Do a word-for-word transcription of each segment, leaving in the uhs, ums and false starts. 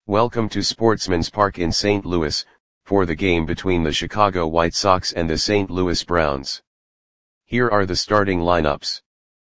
Welcome to Sportsman's Park in Saint Louis, for the game between the Chicago White Sox and the Saint Louis Browns. Here are the starting lineups.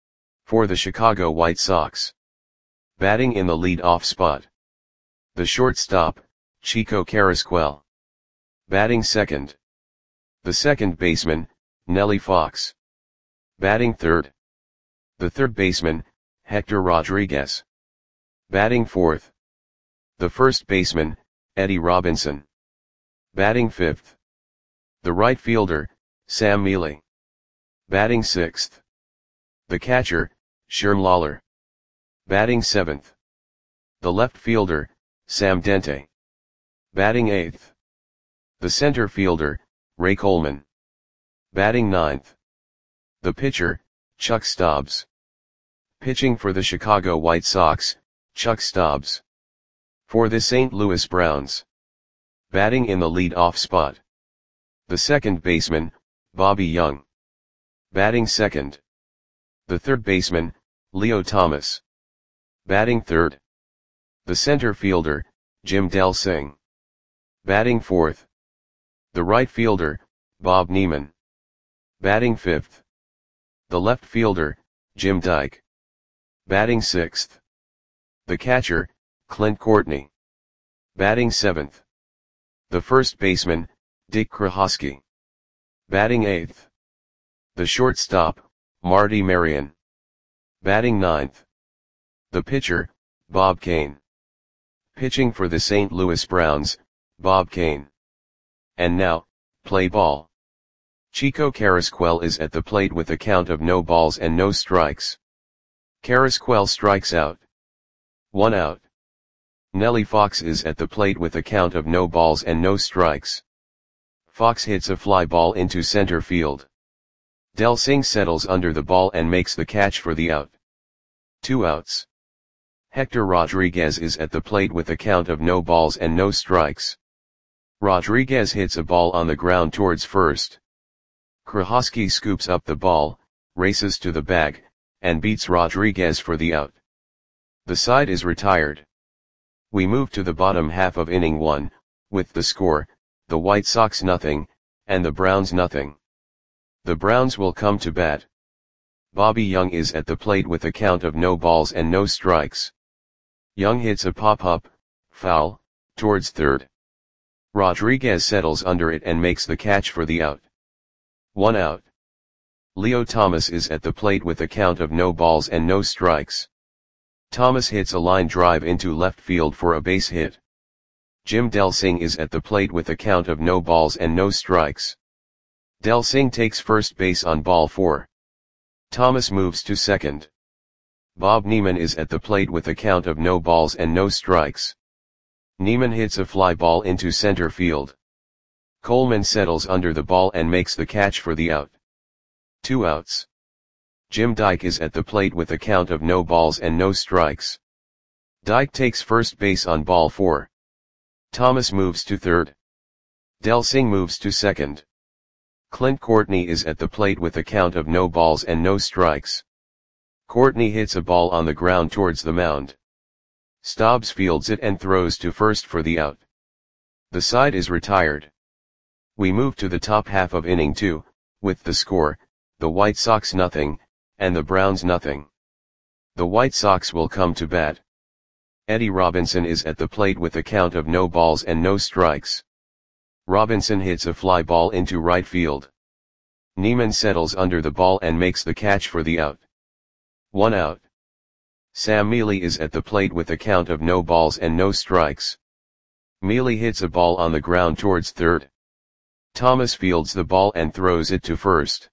For the Chicago White Sox. Batting in the lead-off spot. The shortstop, Chico Carrasquel. Batting second. The second baseman, Nellie Fox. Batting third. The third baseman, Hector Rodriguez. Batting fourth. The first baseman, Eddie Robinson. Batting fifth. The right fielder, Sam Mele. Batting sixth. The catcher, Sherm Lawler. Batting seventh. The left fielder, Sam Dente. Batting eighth. The center fielder, Ray Coleman. Batting ninth. The pitcher, Chuck Stobbs. Pitching for the Chicago White Sox, Chuck Stobbs. For the Saint Louis Browns. Batting in the lead-off spot. The second baseman, Bobby Young. Batting second. The third baseman, Leo Thomas. Batting third. The center fielder, Jim Delsing. Batting fourth. The right fielder, Bob Neiman. Batting fifth. The left fielder, Jim Dyke. Batting sixth. The catcher, Clint Courtney. Batting seventh. The first baseman, Dick Krohosky. Batting eighth. The shortstop, Marty Marion. Batting ninth. The pitcher, Bob Kane. Pitching for the Saint Louis Browns, Bob Kane. And now, play ball. Chico Carrasquel is at the plate with a count of no balls and no strikes. Carrasquel strikes out. One out. Nellie Fox is at the plate with a count of no balls and no strikes. Fox hits a fly ball into center field. Delsing settles under the ball and makes the catch for the out. Two outs. Hector Rodriguez is at the plate with a count of no balls and no strikes. Rodriguez hits a ball on the ground towards first. Krohosky scoops up the ball, races to the bag, and beats Rodriguez for the out. The side is retired. We move to the bottom half of inning one, with the score, the White Sox nothing, and the Browns nothing. The Browns will come to bat. Bobby Young is at the plate with a count of no balls and no strikes. Young hits a pop-up, foul, towards third. Rodriguez settles under it and makes the catch for the out. One out. Leo Thomas is at the plate with a count of no balls and no strikes. Thomas hits a line drive into left field for a base hit. Jim Delsing is at the plate with a count of no balls and no strikes. Delsing takes first base on ball four. Thomas moves to second. Bob Neiman is at the plate with a count of no balls and no strikes. Neiman hits a fly ball into center field. Coleman settles under the ball and makes the catch for the out. Two outs. Jim Dyke is at the plate with a count of no balls and no strikes. Dyke takes first base on ball four. Thomas moves to third. Delsing moves to second. Clint Courtney is at the plate with a count of no balls and no strikes. Courtney hits a ball on the ground towards the mound. Stobbs fields it and throws to first for the out. The side is retired. We move to the top half of inning two, with the score, the White Sox nothing, and the Browns nothing. The White Sox will come to bat. Eddie Robinson is at the plate with a count of no balls and no strikes. Robinson hits a fly ball into right field. Neiman settles under the ball and makes the catch for the out. One out. Sam Mele is at the plate with a count of no balls and no strikes. Mele hits a ball on the ground towards third. Thomas fields the ball and throws it to first.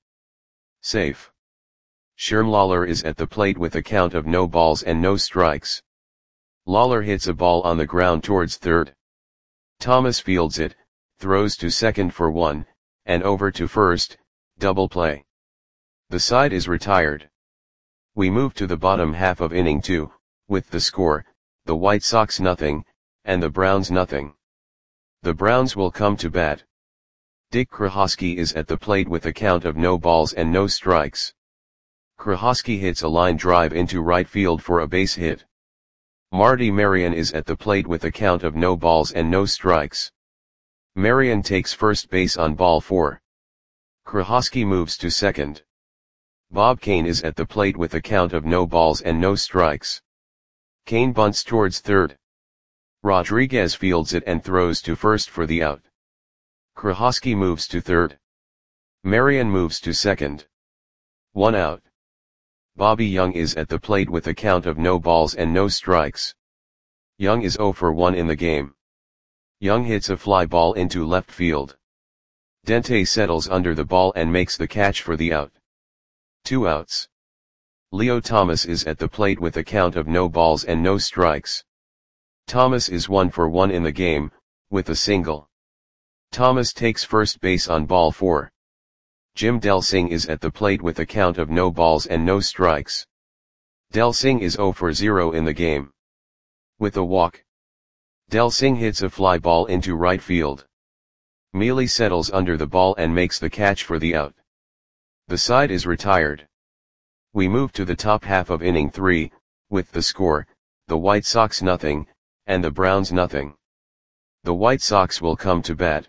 Safe. Sherm Lawler is at the plate with a count of no balls and no strikes. Lawler hits a ball on the ground towards third. Thomas fields it, throws to second for one, and over to first, double play. The side is retired. We move to the bottom half of inning two, with the score, the White Sox nothing, and the Browns nothing. The Browns will come to bat. Dick Krohosky is at the plate with a count of no balls and no strikes. Krohosky hits a line drive into right field for a base hit. Marty Marion is at the plate with a count of no balls and no strikes. Marion takes first base on ball four. Krahosky moves to second. Bob Kane is at the plate with a count of no balls and no strikes. Kane bunts towards third. Rodriguez fields it and throws to first for the out. Krahosky moves to third. Marion moves to second. One out. Bobby Young is at the plate with a count of no balls and no strikes. Young is zero for one in the game. Young hits a fly ball into left field. Dente settles under the ball and makes the catch for the out. Two outs. Leo Thomas is at the plate with a count of no balls and no strikes. Thomas is one for one in the game, with a single. Thomas takes first base on ball four. Jim Delsing is at the plate with a count of no balls and no strikes. Delsing is zero for zero in the game. With a walk. Delsing hits a fly ball into right field. Mealy settles under the ball and makes the catch for the out. The side is retired. We move to the top half of inning three, with the score, the White Sox nothing, and the Browns nothing. The White Sox will come to bat.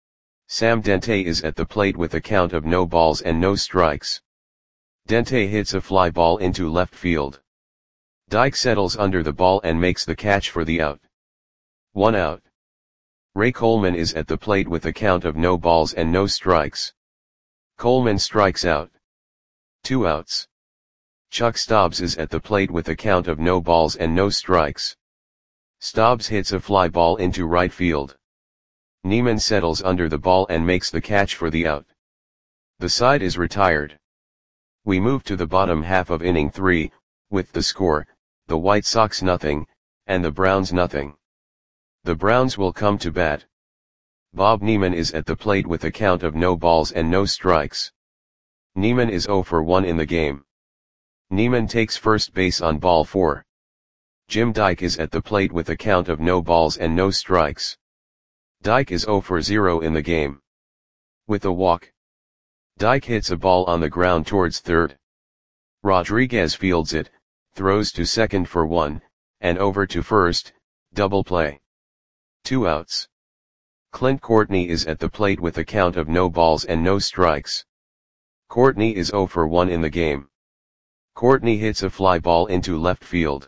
Sam Dente is at the plate with a count of no balls and no strikes. Dente hits a fly ball into left field. Dyke settles under the ball and makes the catch for the out. One out. Ray Coleman is at the plate with a count of no balls and no strikes. Coleman strikes out. Two outs. Chuck Stobbs is at the plate with a count of no balls and no strikes. Stobbs hits a fly ball into right field. Neiman settles under the ball and makes the catch for the out. The side is retired. We move to the bottom half of inning three, with the score, the White Sox nothing, and the Browns nothing. The Browns will come to bat. Bob Neiman is at the plate with a count of no balls and no strikes. Neiman is zero for one in the game. Neiman takes first base on ball four. Jim Dyke is at the plate with a count of no balls and no strikes. Dyke is zero for zero in the game. With a walk. Dyke hits a ball on the ground towards third. Rodriguez fields it, throws to second for one, and over to first, double play. Two outs. Clint Courtney is at the plate with a count of no balls and no strikes. Courtney is zero for one in the game. Courtney hits a fly ball into left field.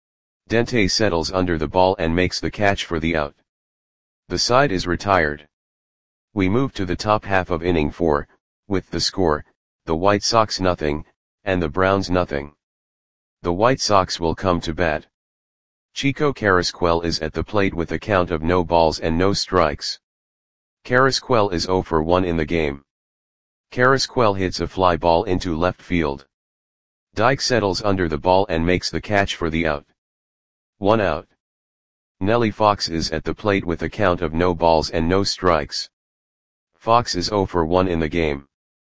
Dente settles under the ball and makes the catch for the out. The side is retired. We move to the top half of inning four, with the score, the White Sox nothing, and the Browns nothing. The White Sox will come to bat. Chico Carrasquel is at the plate with a count of no balls and no strikes. Carrasquel is zero for one in the game. Carrasquel hits a fly ball into left field. Dyke settles under the ball and makes the catch for the out. One out. Nellie Fox is at the plate with a count of no balls and no strikes. Fox is zero for one in the game.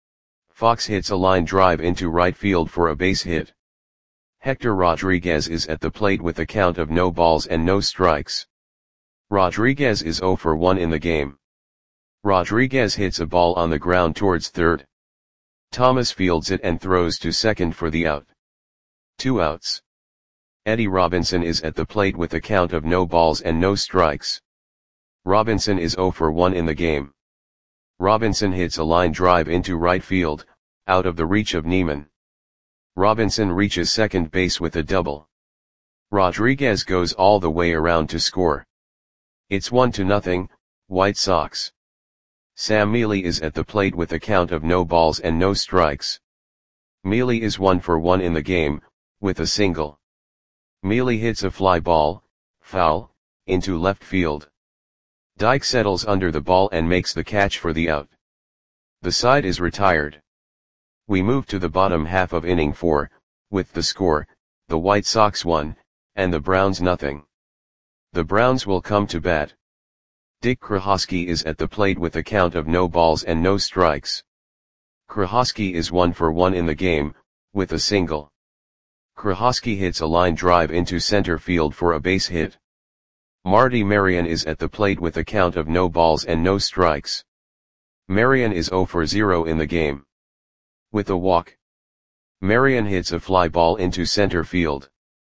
Fox hits a line drive into right field for a base hit. Hector Rodriguez is at the plate with a count of no balls and no strikes. Rodriguez is zero for one in the game. Rodriguez hits a ball on the ground towards third. Thomas fields it and throws to second for the out. Two outs. Eddie Robinson is at the plate with a count of no balls and no strikes. Robinson is zero for one in the game. Robinson hits a line drive into right field, out of the reach of Neiman. Robinson reaches second base with a double. Rodriguez goes all the way around to score. It's one to nothing, White Sox. Sam Mealy is at the plate with a count of no balls and no strikes. Mealy is one for one in the game, with a single. Mealy hits a fly ball, foul, into left field. Dyke settles under the ball and makes the catch for the out. The side is retired. We move to the bottom half of inning four, with the score, the White Sox one, and the Browns nothing. The Browns will come to bat. Dick Krahosky is at the plate with a count of no balls and no strikes. Krahosky is one for one in the game, with a single. Krahosky hits a line drive into center field for a base hit. Marty Marion is at the plate with a count of no balls and no strikes. Marion is zero for zero in the game. With a walk. Marion hits a fly ball into center field.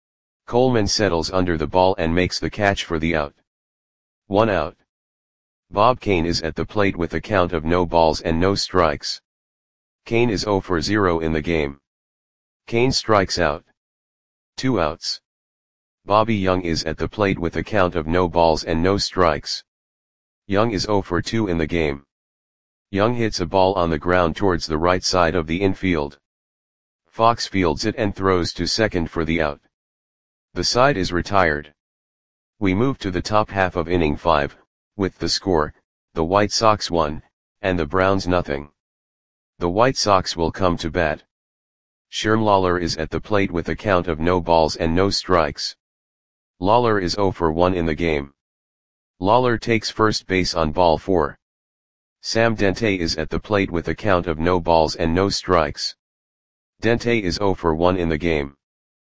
Coleman settles under the ball and makes the catch for the out. One out. Bob Kane is at the plate with a count of no balls and no strikes. Kane is zero for zero in the game. Kane strikes out. Two outs. Bobby Young is at the plate with a count of no balls and no strikes. Young is zero for two in the game. Young hits a ball on the ground towards the right side of the infield. Fox fields it and throws to second for the out. The side is retired. We move to the top half of inning five, with the score, the White Sox one, and the Browns nothing. The White Sox will come to bat. Sherm Lawler is at the plate with a count of no balls and no strikes. Lawler is zero for one in the game. Lawler takes first base on ball four. Sam Dente is at the plate with a count of no balls and no strikes. Dente is zero for one in the game.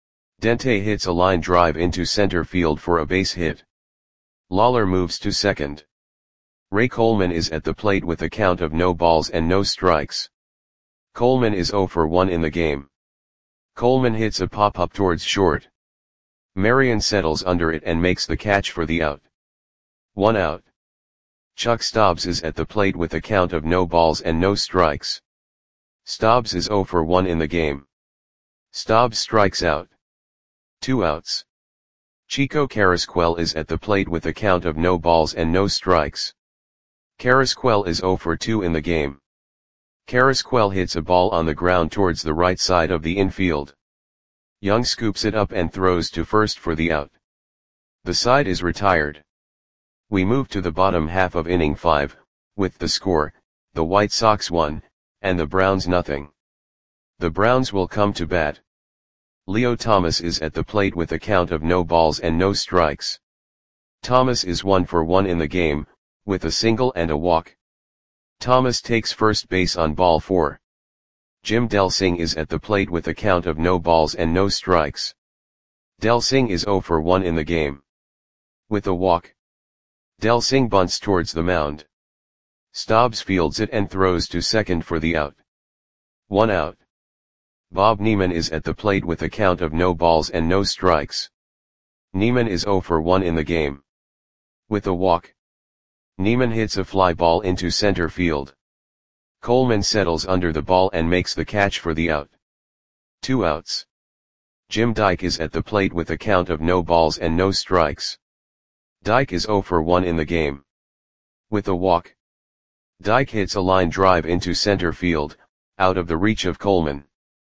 Dente hits a line drive into center field for a base hit. Lawler moves to second. Ray Coleman is at the plate with a count of no balls and no strikes. Coleman is zero for one in the game. Coleman hits a pop-up towards short. Marion settles under it and makes the catch for the out. One out. Chuck Stobbs is at the plate with a count of no balls and no strikes. Stobbs is zero for one in the game. Stobbs strikes out. Two outs. Chico Carrasquel is at the plate with a count of no balls and no strikes. Carrasquel is zero for two in the game. Carrasquel hits a ball on the ground towards the right side of the infield. Young scoops it up and throws to first for the out. The side is retired. We move to the bottom half of inning five, with the score, the White Sox one, and the Browns nothing. The Browns will come to bat. Leo Thomas is at the plate with a count of no balls and no strikes. Thomas is one for one in the game, with a single and a walk. Thomas takes first base on ball four. Jim Delsing is at the plate with a count of no balls and no strikes. Delsing is zero for one in the game. With a walk. Delsing bunts towards the mound. Stobbs fields it and throws to second for the out. One out. Bob Neiman is at the plate with a count of no balls and no strikes. Neiman is zero for one in the game. With a walk. Neiman hits a fly ball into center field. Coleman settles under the ball and makes the catch for the out. Two outs. Jim Dyke is at the plate with a count of no balls and no strikes. Dyke is zero for one in the game. With a walk. Dyke hits a line drive into center field, out of the reach of Coleman.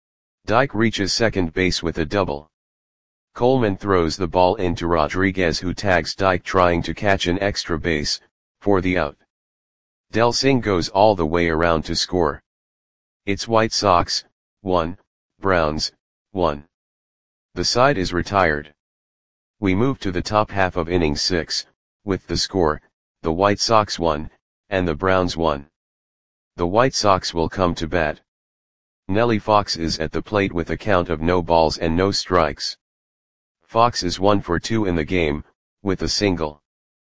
Dyke reaches second base with a double. Coleman throws the ball into Rodriguez, who tags Dyke trying to catch an extra base, for the out. Delsing goes all the way around to score. It's White Sox, one, Browns, one. The side is retired. We move to the top half of inning six, with the score, the White Sox one, and the Browns one. The White Sox will come to bat. Nellie Fox is at the plate with a count of no balls and no strikes. Fox is one for two in the game, with a single.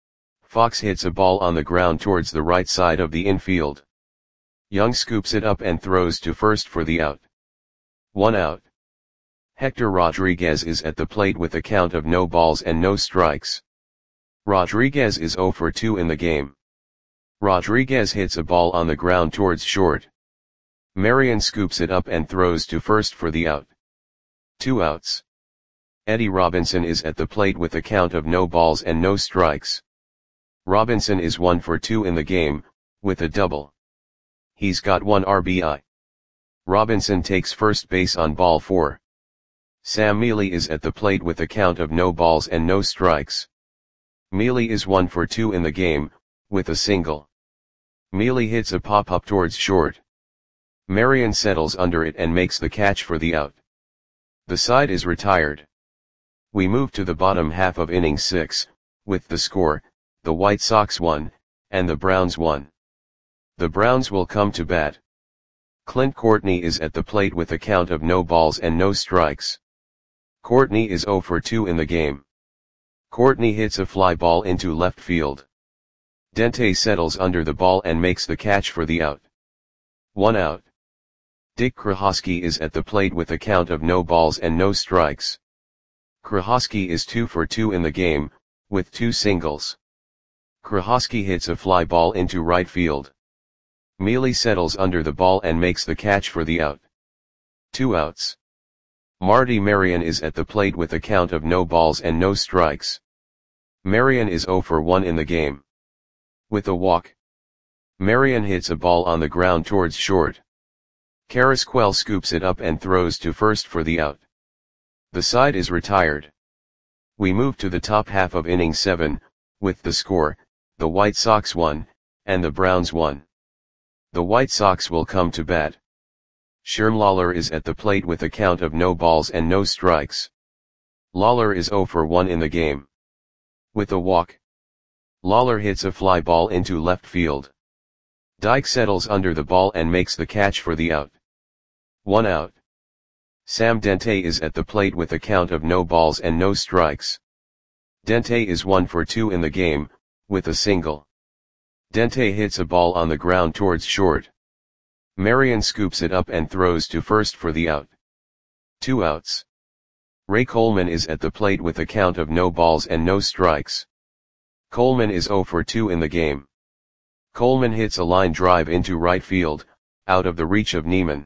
Fox hits a ball on the ground towards the right side of the infield. Young scoops it up and throws to first for the out. One out. Hector Rodriguez is at the plate with a count of no balls and no strikes. Rodriguez is zero for two in the game. Rodriguez hits a ball on the ground towards short. Marion scoops it up and throws to first for the out. Two outs. Eddie Robinson is at the plate with a count of no balls and no strikes. Robinson is one for two in the game, with a double. He's got one R B I. Robinson takes first base on ball four. Sam Mealy is at the plate with a count of no balls and no strikes. Mealy is one for two in the game, with a single. Mealy hits a pop-up towards short. Marion settles under it and makes the catch for the out. The side is retired. We move to the bottom half of inning six, with the score, the White Sox one, and the Browns one. The Browns will come to bat. Clint Courtney is at the plate with a count of no balls and no strikes. Courtney is zero for two in the game. Courtney hits a fly ball into left field. Dente settles under the ball and makes the catch for the out. One out. Dick Krahosky is at the plate with a count of no balls and no strikes. Krahosky is two for two in the game, with two singles. Krahosky hits a fly ball into right field. Mealy settles under the ball and makes the catch for the out. Two outs. Marty Marion is at the plate with a count of no balls and no strikes. Marion is zero for one in the game. With a walk. Marion hits a ball on the ground towards short. Carrasquel scoops it up and throws to first for the out. The side is retired. We move to the top half of inning seven, with the score, the White Sox won, and the Browns won. The White Sox will come to bat. Sherm Lawler is at the plate with a count of no balls and no strikes. Lawler is zero for one in the game. With a walk. Lawler hits a fly ball into left field. Dyke settles under the ball and makes the catch for the out. One out. Sam Dente is at the plate with a count of no balls and no strikes. Dente is one for two in the game, with a single. Dente hits a ball on the ground towards short. Marion scoops it up and throws to first for the out. Two outs. Ray Coleman is at the plate with a count of no balls and no strikes. Coleman is zero for two in the game. Coleman hits a line drive into right field, out of the reach of Neiman.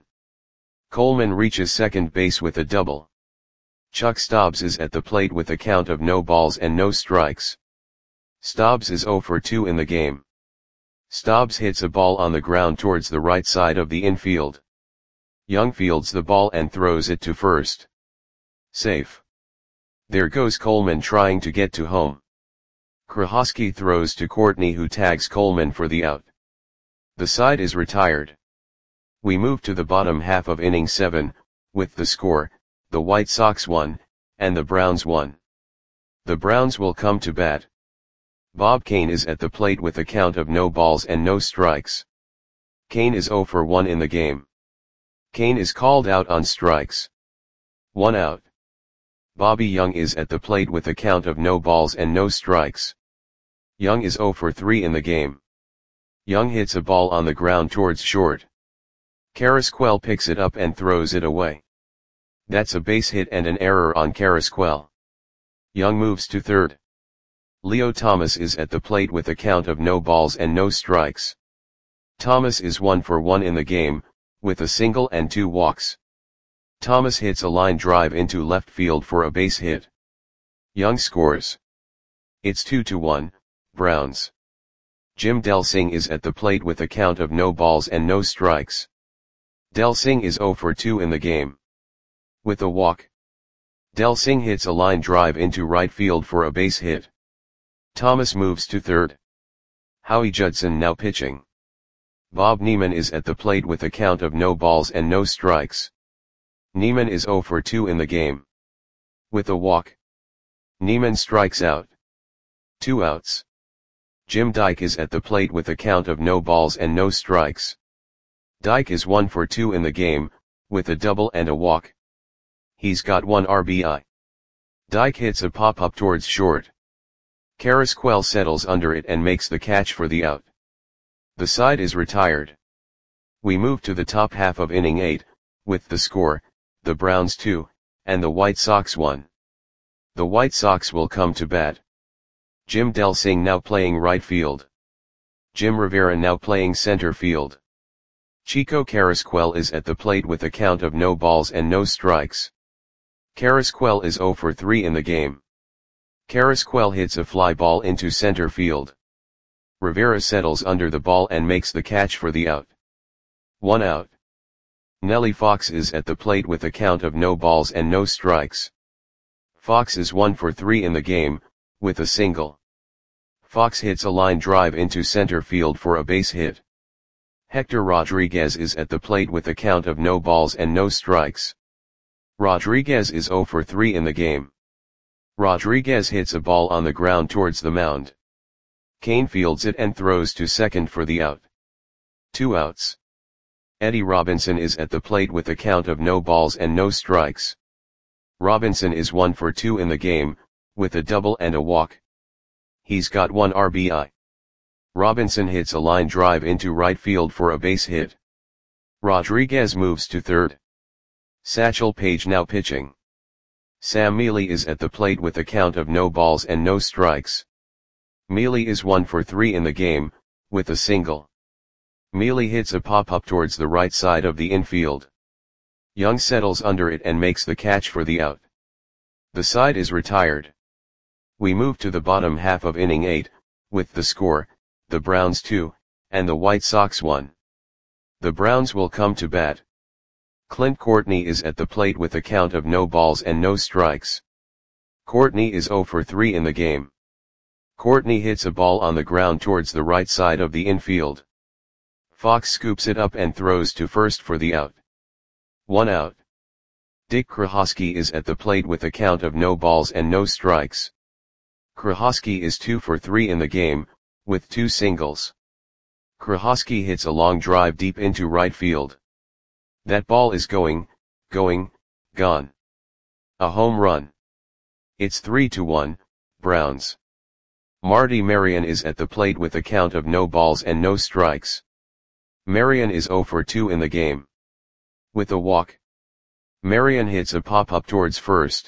Coleman reaches second base with a double. Chuck Stobbs is at the plate with a count of no balls and no strikes. Stobbs is zero for two in the game. Stobbs hits a ball on the ground towards the right side of the infield. Young fields the ball and throws it to first. Safe. There goes Coleman trying to get to home. Krahosky throws to Courtney, who tags Coleman for the out. The side is retired. We move to the bottom half of inning seven, with the score, the White Sox won, and the Browns won. The Browns will come to bat. Bob Kane is at the plate with a count of no balls and no strikes. Kane is zero for one in the game. Kane is called out on strikes. One out. Bobby Young is at the plate with a count of no balls and no strikes. Young is zero for three in the game. Young hits a ball on the ground towards short. Carrasquel picks it up and throws it away. That's a base hit and an error on Carrasquel. Young moves to third. Leo Thomas is at the plate with a count of no balls and no strikes. Thomas is one for one in the game, with a single and two walks. Thomas hits a line drive into left field for a base hit. Young scores. It's two to one, Browns. Jim Delsing is at the plate with a count of no balls and no strikes. Delsing is zero for two in the game. With a walk. Delsing hits a line drive into right field for a base hit. Thomas moves to third. Howie Judson now pitching. Bob Neiman is at the plate with a count of no balls and no strikes. Neiman is zero for two in the game. With a walk. Neiman strikes out. Two outs. Jim Dyke is at the plate with a count of no balls and no strikes. Dyke is one for two in the game, with a double and a walk. He's got one R B I. Dyke hits a pop-up towards short. Carrasquel settles under it and makes the catch for the out. The side is retired. We move to the top half of inning eight, with the score, the Browns two, and the White Sox one. The White Sox will come to bat. Jim Delsing now playing right field. Jim Rivera now playing center field. Chico Carrasquel is at the plate with a count of no balls and no strikes. Carrasquel is zero for three in the game. Carrasquel hits a fly ball into center field. Rivera settles under the ball and makes the catch for the out. One out. Nellie Fox is at the plate with a count of no balls and no strikes. Fox is one for three in the game, with a single. Fox hits a line drive into center field for a base hit. Hector Rodriguez is at the plate with a count of no balls and no strikes. Rodriguez is zero for three in the game. Rodriguez hits a ball on the ground towards the mound. Kane fields it and throws to second for the out. Two outs. Eddie Robinson is at the plate with a count of no balls and no strikes. Robinson is one for two in the game, with a double and a walk. He's got one R B I. Robinson hits a line drive into right field for a base hit. Rodriguez moves to third. Satchel Paige now pitching. Sam Mele is at the plate with a count of no balls and no strikes. Mele is one for three in the game, with a single. Mele hits a pop-up towards the right side of the infield. Young settles under it and makes the catch for the out. The side is retired. We move to the bottom half of inning eight, with the score, the Browns two, and the White Sox one. The Browns will come to bat. Clint Courtney is at the plate with a count of no balls and no strikes. Courtney is zero for three in the game. Courtney hits a ball on the ground towards the right side of the infield. Fox scoops it up and throws to first for the out. One out. Dick Krahosky is at the plate with a count of no balls and no strikes. Krahosky is two for three in the game, with two singles. Krahosky hits a long drive deep into right field. That ball is going, going, gone. A home run. It's three to one, Browns. Marty Marion is at the plate with a count of no balls and no strikes. Marion is zero for two in the game. With a walk. Marion hits a pop-up towards first.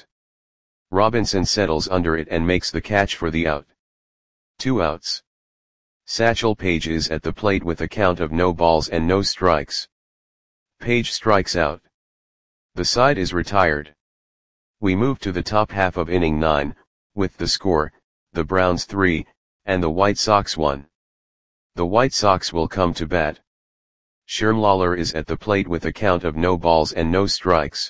Robinson settles under it and makes the catch for the out. Two outs. Satchel Paige is at the plate with a count of no balls and no strikes. Paige strikes out. The side is retired. We move to the top half of inning nine, with the score, the Browns three, and the White Sox one. The White Sox will come to bat. Sherm Lawler is at the plate with a count of no balls and no strikes.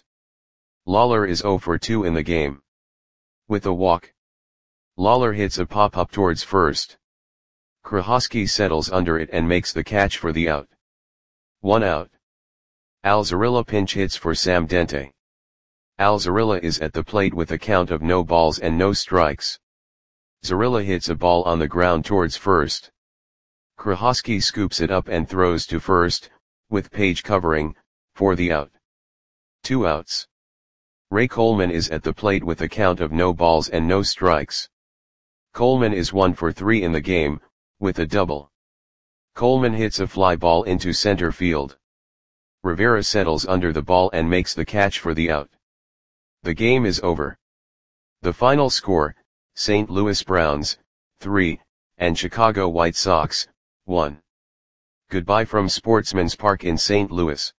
Lawler is zero for two in the game. With a walk. Lawler hits a pop-up towards first. Krahosky settles under it and makes the catch for the out. One out. Al Zarilla pinch hits for Sam Dente. Al Zarilla is at the plate with a count of no balls and no strikes. Zarilla hits a ball on the ground towards first. Krahosky scoops it up and throws to first, with Paige covering, for the out. Two outs. Ray Coleman is at the plate with a count of no balls and no strikes. Coleman is one for three in the game, with a double. Coleman hits a fly ball into center field. Rivera settles under the ball and makes the catch for the out. The game is over. The final score, Saint Louis Browns, three, and Chicago White Sox, one. Goodbye from Sportsman's Park in Saint Louis.